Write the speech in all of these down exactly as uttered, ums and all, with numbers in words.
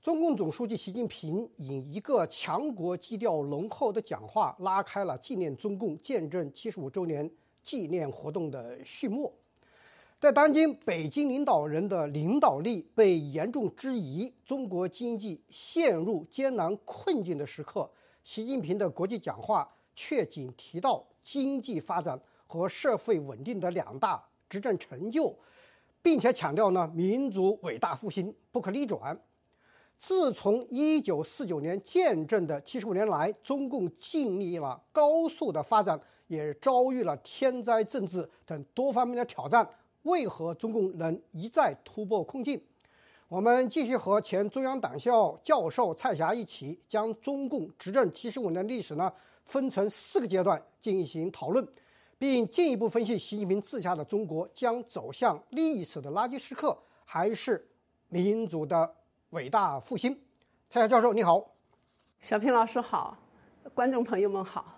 中共总书记习近平以一个强国基调浓厚的讲话，拉开了纪念中共建政七十五周年纪念活动的序幕。在当今北京领导人的领导力被严重质疑，中国经济陷入艰难困境的时刻，习近平的国际讲话却仅提到经济发展和社会稳定的两大执政成就，并且强调呢民族伟大复兴不可逆转。自从一九四九年建政的七十五年来，中共经历了高速的发展，也遭遇了天灾政治等多方面的挑战。为何中共能一再突破困境？我们继续和前中央党校教授蔡霞一起，将中共执政七十五年历史呢分成四个阶段进行讨论，并进一步分析习近平治下的中国将走向历史的垃圾时刻，还是民主的伟大复兴。蔡霞教授你好。 小平老师好，观众朋友们好。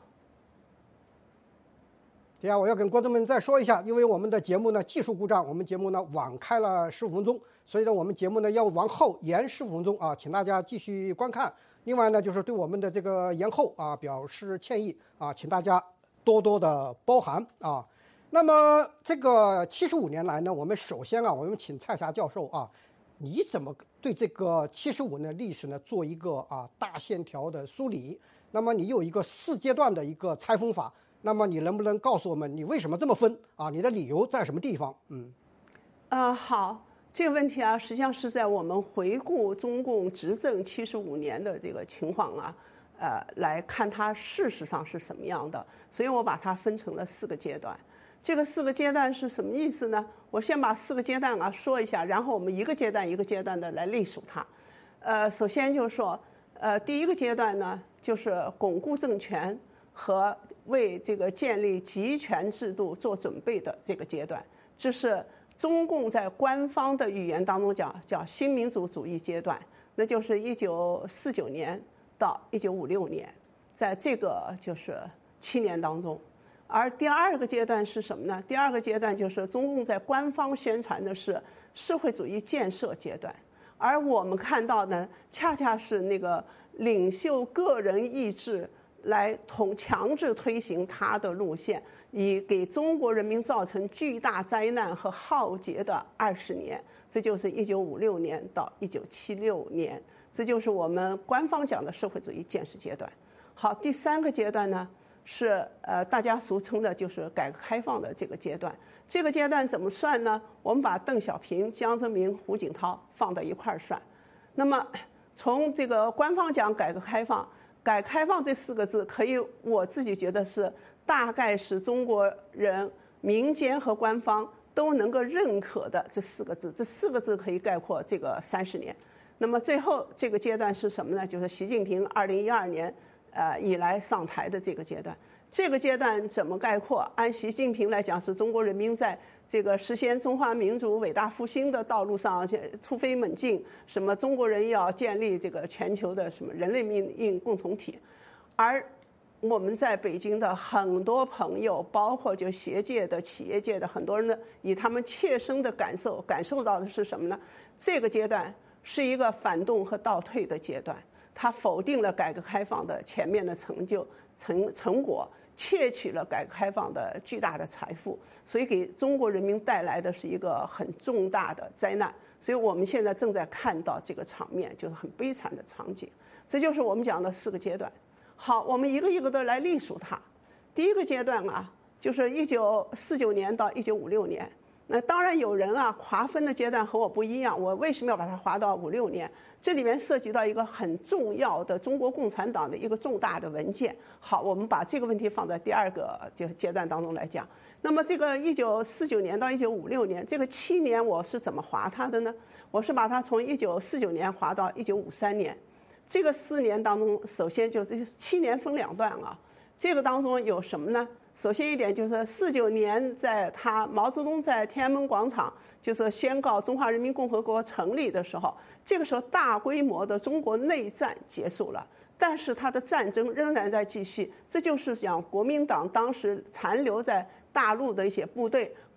对呀，我要跟观众们再说一下，因为我们的节目呢技术故障，我们节目呢晚开了十五分钟，所以呢我们节目呢要往后延十五分钟啊，请大家继续观看。另外呢就是对我们的这个延后啊表示歉意啊，请大家多多的包涵啊。那么这个七十五年来呢，我们首先啊，我们请蔡霞教授啊，你怎么对这个七十五年历史呢做一个啊大线条的梳理？那么你有一个四阶段的一个拆分法。那么你能不能告诉我们，你为什么这么分啊？你的理由在什么地方？嗯， 啊、呃，好，这个问题啊，实际上是在我们回顾中共执政七十五年的这个情况啊，呃，来看它事实上是什么样的。所以我把它分成了四个阶段。这个四个阶段是什么意思呢？我先把四个阶段啊说一下，然后我们一个阶段一个阶段的来类数它。呃，首先就是说，呃，第一个阶段呢，就是巩固政权和为这个建立集权制度做准备的这个阶段，这是中共在官方的语言当中讲叫新民主主义阶段，那就是一九四九年到一九五六年，在这个就是七年当中。而第二个阶段是什么呢？第二个阶段就是中共在官方宣传的是社会主义建设阶段，而我们看到呢，恰恰是那个领袖个人意志来同强制推行他的路线，以给中国人民造成巨大灾难和浩劫的二十年，这就是一九五六年到一九七六年，这就是我们官方讲的社会主义建设阶段。好，第三个阶段呢，是呃大家俗称的就是改革开放的这个阶段。这个阶段怎么算呢？我们把邓小平、江泽民、胡锦涛放在一块儿算。那么从这个官方讲改革开放。改革开放这四个字，可以我自己觉得是大概是中国人民间和官方都能够认可的这四个字。这四个字可以概括这个三十年。那么最后这个阶段是什么呢？就是习近平二零一二年呃以来上台的这个阶段。这个阶段怎么概括？按习近平来讲，是中国人民在这个实现中华民族伟大复兴的道路上突飞猛进，什么中国人要建立这个全球的什么人类命运共同体。而我们在北京的很多朋友，包括就学界的、企业界的很多人呢，以他们切身的感受感受到的是什么呢？这个阶段是一个反动和倒退的阶段，它否定了改革开放的前面的成就成成果，窃取了改革开放的巨大的财富，所以给中国人民带来的是一个很重大的灾难。所以我们现在正在看到这个场面，就是很悲惨的场景。这就是我们讲的四个阶段。好，我们一个一个的来历数它。第一个阶段啊，就是一九四九年到一九五六年。那当然有人啊划分的阶段和我不一样，我为什么要把它划到五六年？这里面涉及到一个很重要的中国共产党的一个重大的文件。好，我们把这个问题放在第二个这个阶段当中来讲。那么这个一九四九年到一九五六年这个七年，我是怎么划它的呢？我是把它从一九四九年划到一九五三年。这个四年当中，首先就是七年分两段啊。这个当中有什么呢？首先一点就是四九年，在他毛泽东在天安门广场就是宣告中华人民共和国成立的时候，这个时候大规模的中国内战结束了，但是他的战争仍然在继续。这就是讲国民党当时残留在大陆的一些部队，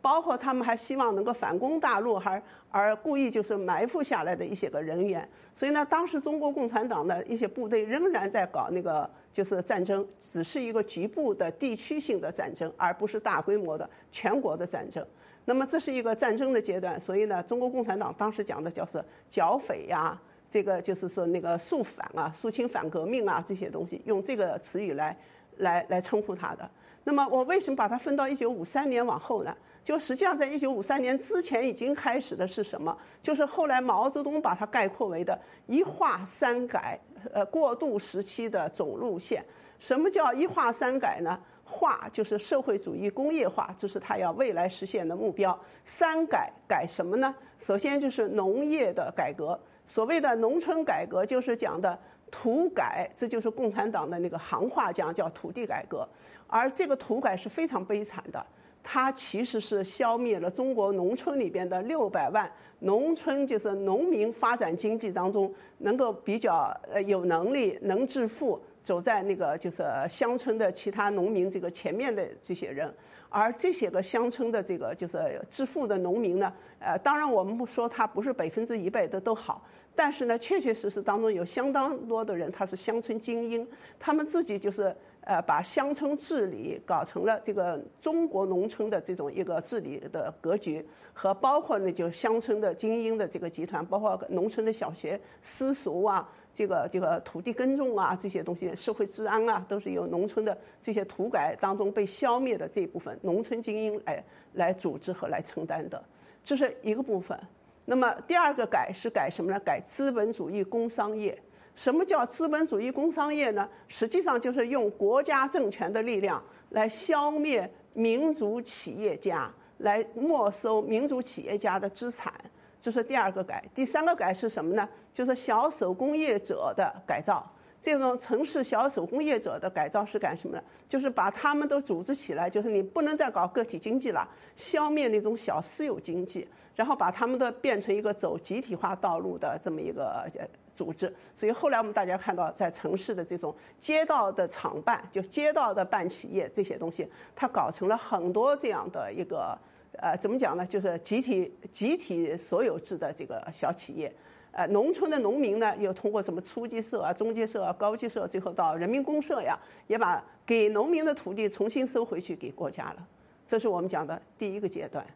包括他们还希望能够反攻大陆，还而故意就是埋伏下来的一些个人员。所以呢，当时中国共产党的一些部队仍然在搞那个就是战争，只是一个局部的地区性的战争，而不是大规模的全国的战争。那么这是一个战争的阶段，所以呢，中国共产党当时讲的叫是剿匪呀，这个就是说那个肃反啊、肃清反革命啊这些东西，用这个词语来来来称呼它的。那么我为什么把它分到一九五三年往后呢？就实际上在一九五三年之前已经开始的是什么？就是后来毛泽东把它概括为的一化三改，呃，过渡时期的总路线。什么叫一化三改呢？化就是社会主义工业化，这是他要未来实现的目标。三改改什么呢？首先就是农业的改革，所谓的农村改革就是讲的土改，这就是共产党的那个行话讲叫土地改革。而这个土改是非常悲惨的，它其实是消灭了中国农村里边的六百万农村，就是农民发展经济当中能够比较呃有能力、能致富，走在那个就是乡村的其他农民这个前面的这些人。而这些个乡村的这个就是致富的农民呢，呃，当然我们不说他不是百分之一百的都好，但是呢，确确实实当中有相当多的人他是乡村精英，他们自己就是呃把乡村治理搞成了这个中国农村的这种一个治理的格局，和包括呢就乡村的精英的这个集团，包括农村的小学私塾啊。这个这个土地耕种啊，这些东西，社会治安啊，都是由农村的这些土改当中被消灭的这一部分农村精英来来组织和来承担的，这是一个部分。那么第二个改是改什么呢？改资本主义工商业。什么叫资本主义工商业呢？实际上就是用国家政权的力量来消灭民族企业家，来没收民族企业家的资产。这是第二个改。第三个改是什么呢？就是小手工业者的改造。这种城市小手工业者的改造是干什么呢？就是把他们都组织起来，就是你不能再搞个体经济了，消灭那种小私有经济，然后把他们的变成一个走集体化道路的这么一个组织。所以后来我们大家看到，在城市的这种街道的厂办，就街道的办企业这些东西，它搞成了很多这样的一个。呃，怎么讲呢？就是集体集体所有制的这个小企业，呃，农村的农民呢，又通过什么初级社啊、中级社啊、高级社，最后到人民公社呀，也把给农民的土地重新收回去给国家了。这是我们讲的第一个阶段。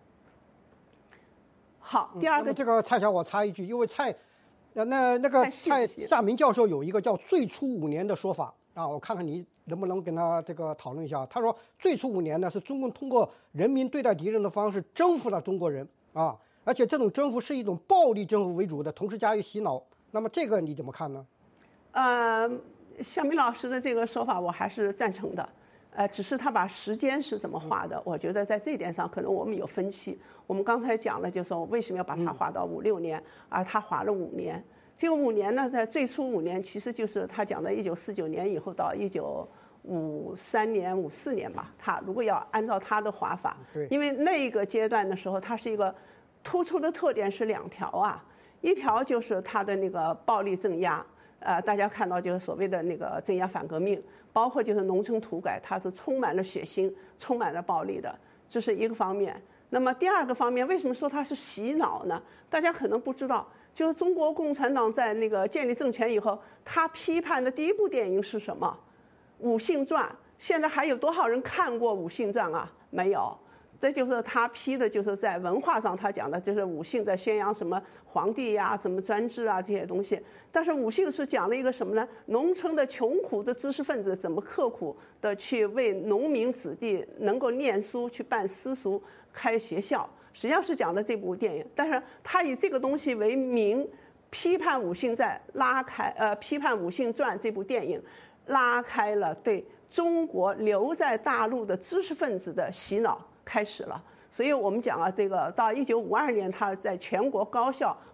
好，第二个、 嗯、这个蔡小我插一句，因为蔡，那那个蔡夏明教授有一个叫最初五年的说法。啊，我看看你能不能跟他这个讨论一下。他说，最初五年呢是中共通过人民对待敌人的方式征服了中国人啊，而且这种征服是一种暴力征服为主的，同时加以洗脑。那么这个你怎么看呢？ 呃，夏明老师的这个说法我还是赞成的，呃，只是他把时间是怎么画的，我觉得在这一点上可能我们有分歧。我们刚才讲了，就是说为什么要把它划到五六年，而他划了五年。这个五年呢，在最初五年，其实就是他讲的一九四九年以后到一九五三年、五四年吧。他如果要按照他的划法，因为那个阶段的时候，它是一个突出的特点是两条啊，一条就是他的那个暴力镇压，呃，大家看到就是所谓的那个镇压反革命，包括就是农村土改，它是充满了血腥、充满了暴力的，这是一个方面。那么第二个方面，为什么说它是洗脑呢？大家可能不知道。就是中国共产党在那个建立政权以后，他批判的第一部电影是什么？《武信传》。现在还有多少人看过《武信传》啊？没有。这就是他批的，就是在文化上他讲的，就是武信在宣扬什么皇帝呀、什么专制啊这些东西。但是武信是讲了一个什么呢？农村的穷苦的知识分子怎么刻苦的去为农民子弟能够念书、去办私塾、开学校。实际上是讲的这部电影，但是他以这个东西为名，批判武信在拉开呃批判武信传这部电影，拉开了对中国留在大陆的知识分子的洗脑开始了。所以我们讲啊，这个到一九五二年，他在全国高校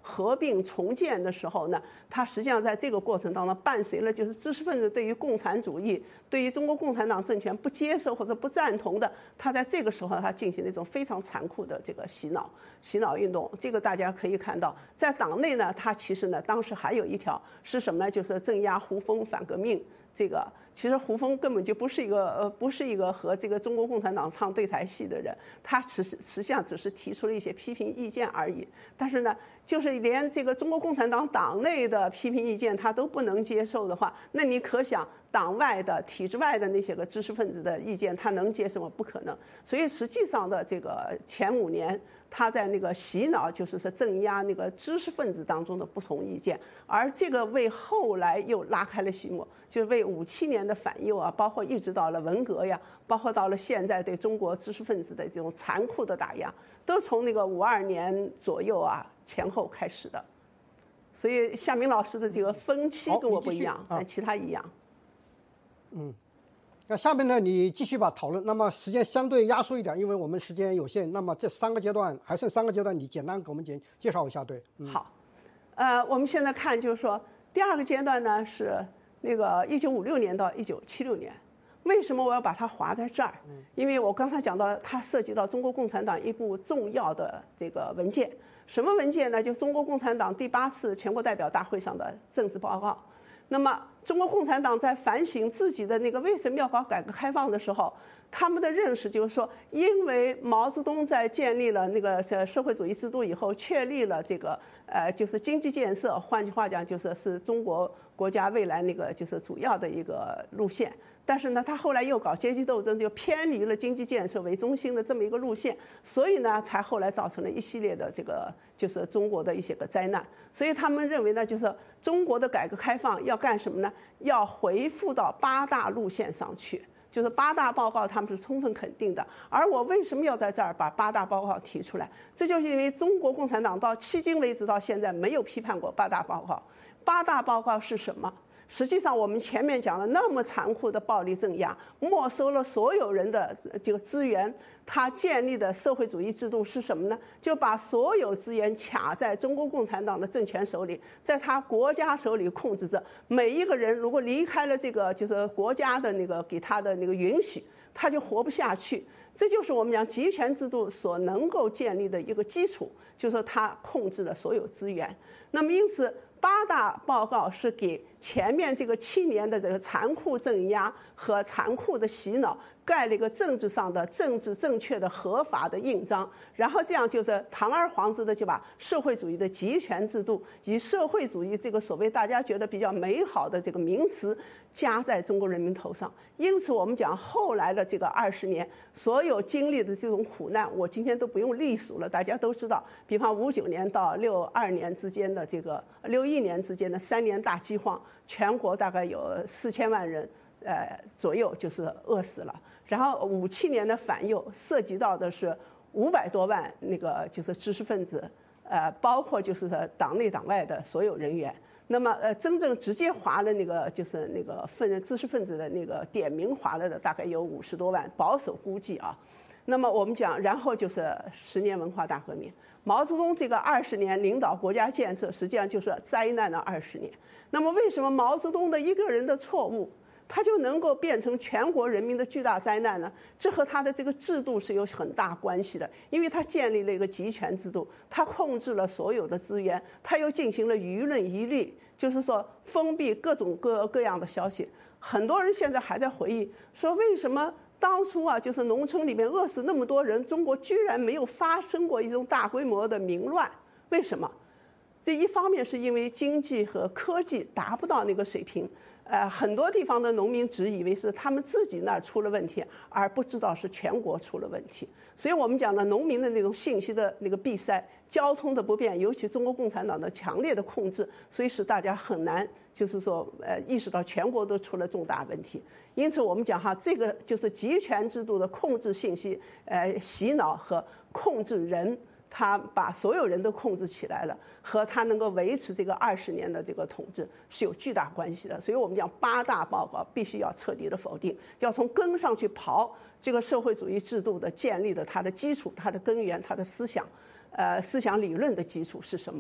合并重建的时候呢，它实际上在这个过程当中伴随了就是知识分子对于共产主义、对于中国共产党政权不接受或者不赞同的，他在这个时候他进行了一种非常残酷的这个洗脑洗脑运动。这个大家可以看到，在党内呢，他其实呢当时还有一条是什么呢？就是镇压胡风反革命。这个其实胡风根本就不是一个呃不是一个和这个中国共产党唱对台戏的人，他只是实际上只是提出了一些批评意见而已。但是呢，就是连这个中国共产党党内的批评意见他都不能接受的话，那你可想党外的体制外的那些个知识分子的意见他能接受吗？不可能。所以实际上的这个前五年，他在那个洗脑，就是说镇压那个知识分子当中的不同意见，而这个为后来又拉开了序幕，就是为五七年的反右啊，包括一直到了文革呀，包括到了现在对中国知识分子的这种残酷的打压，都从那个五二年左右啊前后开始的。所以夏明老师的这个分期跟我不一样，但其他一样。 嗯。那下面呢，你继续吧讨论。那么时间相对压缩一点，因为我们时间有限。那么这三个阶段还剩三个阶段，你简单给我们简介绍一下，对？ 嗯、好，呃，我们现在看就是说，第二个阶段呢是那个一九五六年到一九七六年。为什么我要把它划在这儿？因为我刚才讲到，它涉及到中国共产党一部重要的这个文件。什么文件呢？就中国共产党第八次全国代表大会上的政治报告。那么，中国共产党在反省自己的那个为什么要搞改革开放的时候，他们的认识就是说，因为毛泽东在建立了那个社会主义制度以后，确立了这个呃，就是经济建设，换句话讲，就是是中国国家未来那个就是主要的一个路线。但是呢，他后来又搞阶级斗争，就偏离了经济建设为中心的这么一个路线，所以呢，才后来造成了一系列的这个就是中国的一些个灾难。所以他们认为呢，就是中国的改革开放要干什么呢？要回复到八大路线上去。就是八大报告他们是充分肯定的。而我为什么要在这儿把八大报告提出来？这就是因为中国共产党到迄今为止到现在没有批判过八大报告。八大报告是什么？实际上我们前面讲了那么残酷的暴力镇压，没收了所有人的这个资源，他建立的社会主义制度是什么呢？就把所有资源卡在中国共产党的政权手里，在他国家手里控制着。每一个人如果离开了这个就是国家的那个给他的那个允许，他就活不下去。这就是我们讲集权制度所能够建立的一个基础，就是说他控制了所有资源。那么因此八大报告是给前面这个七年的这个残酷镇压和残酷的洗脑盖了一个政治上的政治正确的合法的印章，然后这样就是堂而皇之的就把社会主义的集权制度以社会主义这个所谓大家觉得比较美好的这个名词加在中国人民头上。因此我们讲后来的这个二十年所有经历的这种苦难，我今天都不用历数了，大家都知道。比方五九年到六二年之间的这个六一年之间的三年大饥荒，全国大概有四千万人呃左右就是饿死了。然后五七年的反右涉及到的是五百多万那个就是知识分子，呃，包括就是党内党外的所有人员。那么呃，真正直接划了那个就是那个分知识分子的那个点名划了的大概有五十多万，保守估计啊。那么我们讲，然后就是十年文化大革命，毛泽东这个二十年领导国家建设，实际上就是灾难的二十年。那么为什么毛泽东的一个人的错误，他就能够变成全国人民的巨大灾难呢？这和他的这个制度是有很大关系的，因为他建立了一个集权制度，他控制了所有的资源，他又进行了舆论一律，就是说封闭各种各各样的消息。很多人现在还在回忆说，为什么当初啊，就是农村里面饿死那么多人，中国居然没有发生过一种大规模的民乱？为什么？这一方面是因为经济和科技达不到那个水平。呃，很多地方的农民只以为是他们自己那儿出了问题，而不知道是全国出了问题。所以我们讲的农民的那种信息的那个闭塞，交通的不便，尤其中国共产党的强烈的控制，所以使大家很难就是说呃意识到全国都出了重大问题。因此我们讲哈，这个就是集权制度的控制信息，呃洗脑和控制人。他把所有人都控制起来了，和他能够维持这个二十年的这个统治是有巨大关系的。所以我们讲八大报告必须要彻底的否定，要从根上去刨这个社会主义制度的建立的它的基础、它的根源、它的思想，呃，思想理论的基础是什么？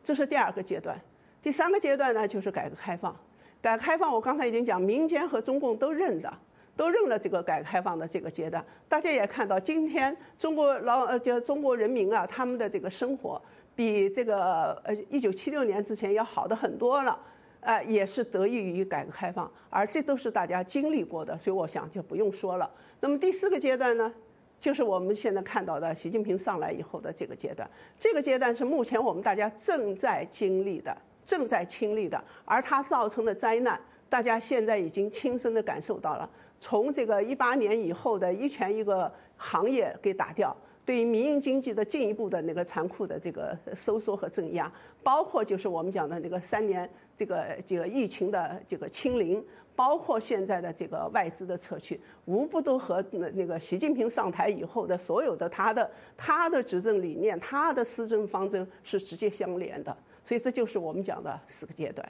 这是第二个阶段。第三个阶段呢，就是改革开放。改革开放，我刚才已经讲，民间和中共都认的，都认了这个改革开放的这个阶段。大家也看到，今天中国老呃，就中国人民啊，他们的这个生活比这个呃一九七六年之前要好的很多了，呃，也是得益于改革开放，而这都是大家经历过的，所以我想就不用说了。那么第四个阶段呢，就是我们现在看到的习近平上来以后的这个阶段，这个阶段是目前我们大家正在经历的。正在亲历的，而它造成的灾难，大家现在已经亲身的感受到了。从这个一八年以后的一拳一个行业给打掉，对于民营经济的进一步的那个残酷的这个收缩和镇压，包括就是我们讲的那个三年这个这个疫情的这个清零，包括现在的这个外资的撤去，无不都和那个习近平上台以后的所有的他的他的执政理念、他的施政方针是直接相连的。所以这就是我们讲的四个阶段。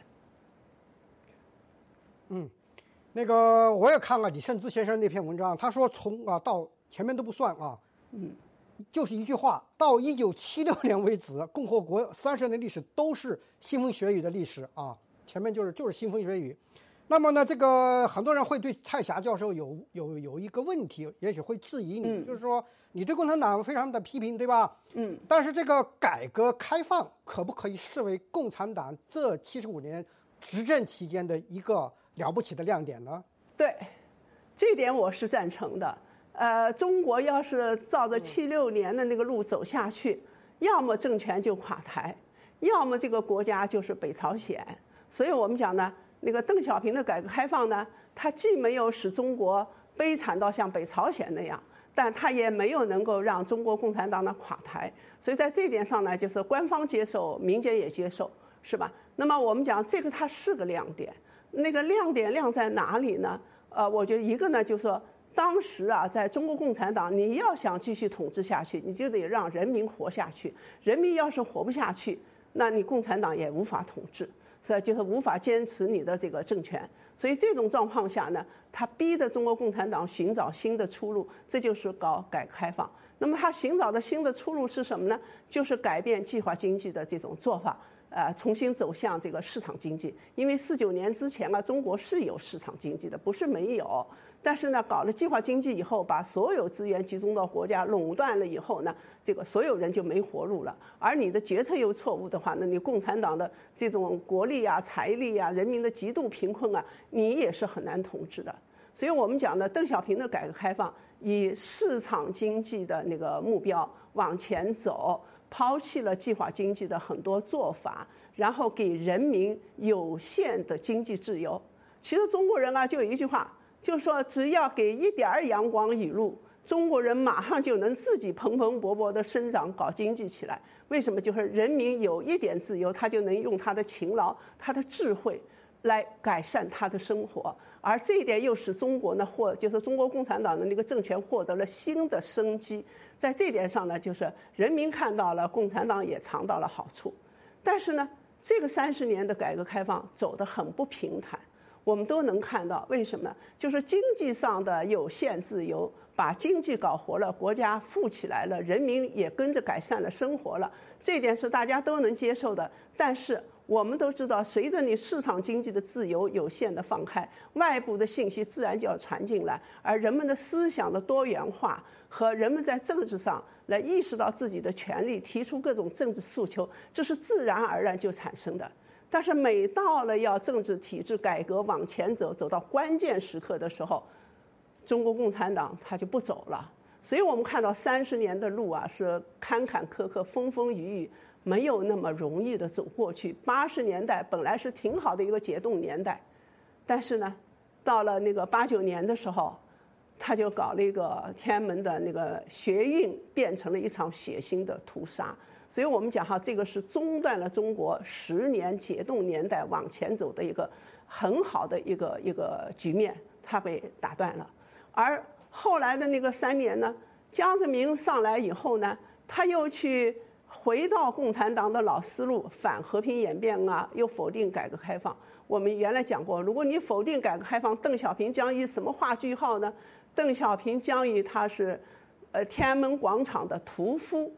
嗯，那个我也看了李慎之先生那篇文章，他说从啊到前面都不算啊，嗯，就是一句话，到一九七六年为止，共和国三十年历史都是腥风血雨的历史啊，前面就是就是腥风血雨。那么呢，这个很多人会对蔡霞教授有有有一个问题，也许会质疑你，嗯、就是说你对共产党非常的批评，对吧？嗯。但是这个改革开放可不可以视为共产党这七十五年执政期间的一个了不起的亮点呢？ 对，这点我是赞成的。呃，中国要是照着七六年的那个路走下去，嗯、要么政权就垮台，要么这个国家就是北朝鲜。所以我们讲呢。那个邓小平的改革开放呢，它既没有使中国悲惨到像北朝鲜那样，但它也没有能够让中国共产党呢垮台。所以在这点上呢，就是官方接受，民间也接受，是吧？那么我们讲这个它是个亮点，那个亮点亮在哪里呢？呃，我觉得一个呢，就是说当时啊，在中国共产党，你要想继续统治下去，你就得让人民活下去。人民要是活不下去，那你共产党也无法统治。所以就是无法坚持你的这个政权，所以这种状况下呢，他逼着中国共产党寻找新的出路，这就是搞改革开放。那么他寻找的新的出路是什么呢？就是改变计划经济的这种做法，呃，重新走向这个市场经济。因为四九年之前啊，中国是有市场经济的，不是没有。但是呢，搞了计划经济以后，把所有资源集中到国家，垄断了以后呢，这个所有人就没活路了。而你的决策又错误的话，那你共产党的这种国力啊、财力啊、人民的极度贫困啊，你也是很难统治的。所以我们讲的邓小平的改革开放，以市场经济的那个目标往前走，抛弃了计划经济的很多做法，然后给人民有限的经济自由。其实中国人啊，就有一句话。就是说，只要给一点阳光雨露，中国人马上就能自己蓬蓬勃勃的生长，搞经济起来。为什么？就是人民有一点自由，他就能用他的勤劳、他的智慧来改善他的生活。而这一点又使中国呢，获就是中国共产党的那个政权获得了新的生机。在这点上呢，就是人民看到了，共产党也尝到了好处。但是呢，这个三十年的改革开放走得很不平坦。我们都能看到，为什么呢？就是经济上的有限自由，把经济搞活了，国家富起来了，人民也跟着改善了生活了，这点是大家都能接受的。但是我们都知道，随着你市场经济的自由有限的放开，外部的信息自然就要传进来，而人们的思想的多元化和人们在政治上来意识到自己的权利，提出各种政治诉求，这是自然而然就产生的。但是每到了要政治体制改革往前走，走到关键时刻的时候，中国共产党他就不走了。所以我们看到三十年的路啊，是坎坎坷坷、风风雨雨，没有那么容易的走过去。八十年代本来是挺好的一个解冻年代，但是呢，到了那个八九年的时候，他就搞了一个天安门的那个学运，变成了一场血腥的屠杀。所以我们讲哈，这个是中断了中国十年解冻年代往前走的一个很好的一个一个局面，它被打断了。而后来的那个三年呢，江泽民上来以后呢，他又去回到共产党的老思路，反和平演变啊，又否定改革开放。我们原来讲过，如果你否定改革开放，邓小平将以什么画句号呢？邓小平将以他是呃天安门广场的屠夫。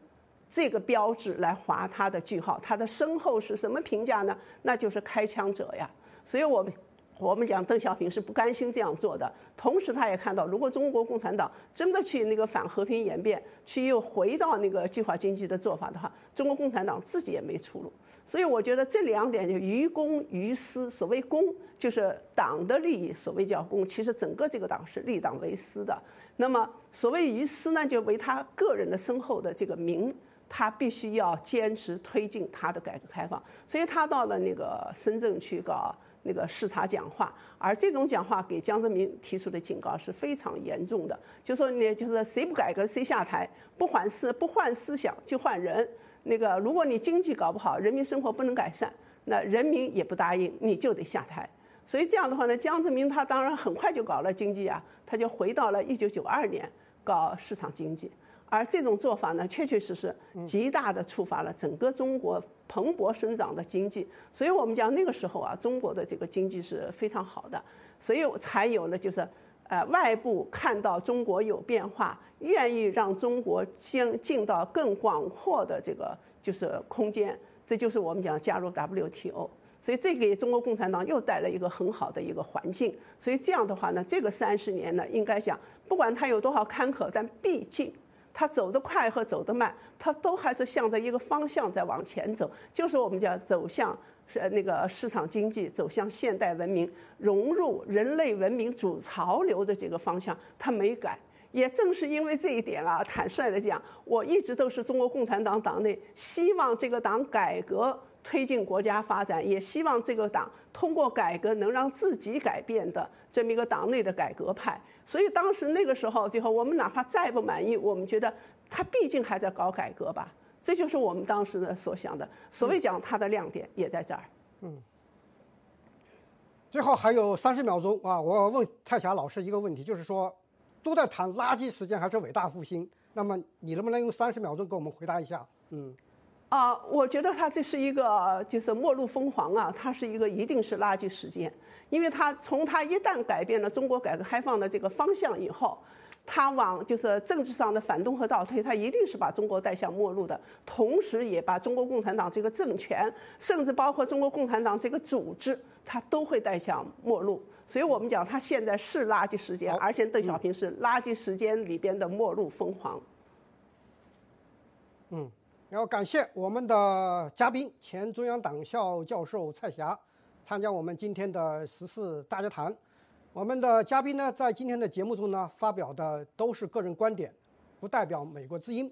这个标志来划他的句号，他的身后是什么评价呢？那就是开枪者呀。所以我们我们讲邓小平是不甘心这样做的，同时他也看到，如果中国共产党真的去那个反和平演变，去又回到那个计划经济的做法的话，中国共产党自己也没出路。所以我觉得这两点就于公于私。所谓公就是党的利益，所谓叫公，其实整个这个党是立党为私的。那么所谓于私呢，就为他个人的身后的这个名，他必须要坚持推进他的改革开放。所以他到了那个深圳去搞那个视察讲话，而这种讲话给江泽民提出的警告是非常严重的，就说你就是谁不改革谁下台，不换思不换思想就换人。那个如果你经济搞不好，人民生活不能改善，那人民也不答应，你就得下台。所以这样的话呢，江泽民他当然很快就搞了经济啊，他就回到了一九九二年搞市场经济。而这种做法呢，确确实实极大的触发了整个中国蓬勃生长的经济。所以我们讲那个时候啊，中国的这个经济是非常好的，所以才有了就是呃外部看到中国有变化，愿意让中国进进到更广阔的这个就是空间，这就是我们讲加入 W T O。所以这给中国共产党又带来一个很好的一个环境。所以这样的话呢，这个三十年呢，应该讲不管它有多少坎坷，但毕竟它走得快和走得慢，它都还是向着一个方向在往前走，就是我们讲走向是那个市场经济，走向现代文明，融入人类文明主潮流的这个方向，它没改。也正是因为这一点啊，坦率的讲，我一直都是中国共产党党内希望这个党改革推进国家发展，也希望这个党通过改革能让自己改变的这么一个党内的改革派。所以当时那个时候，最后我们哪怕再不满意，我们觉得他毕竟还在搞改革吧，这就是我们当时的所想的。所谓讲他的亮点也在这儿。 嗯。最后还有三十秒钟啊，我要问蔡霞老师一个问题，就是说，都在谈垃圾时间还是伟大复兴？那么你能不能用三十秒钟给我们回答一下？嗯。 啊、呃，我觉得它这是一个就是末路疯狂啊，它是一个一定是垃圾时间，因为它从它一旦改变了中国改革开放的这个方向以后，它往就是政治上的反动和倒退，它一定是把中国带向末路的，同时也把中国共产党这个政权，甚至包括中国共产党这个组织，它都会带向末路。所以我们讲它现在是垃圾时间，而且邓小平是垃圾时间里边的末路疯狂。 嗯。然后感谢我们的嘉宾，前中央党校教授蔡霞，参加我们今天的时事大家谈。我们的嘉宾呢，在今天的节目中呢，发表的都是个人观点，不代表美国之音。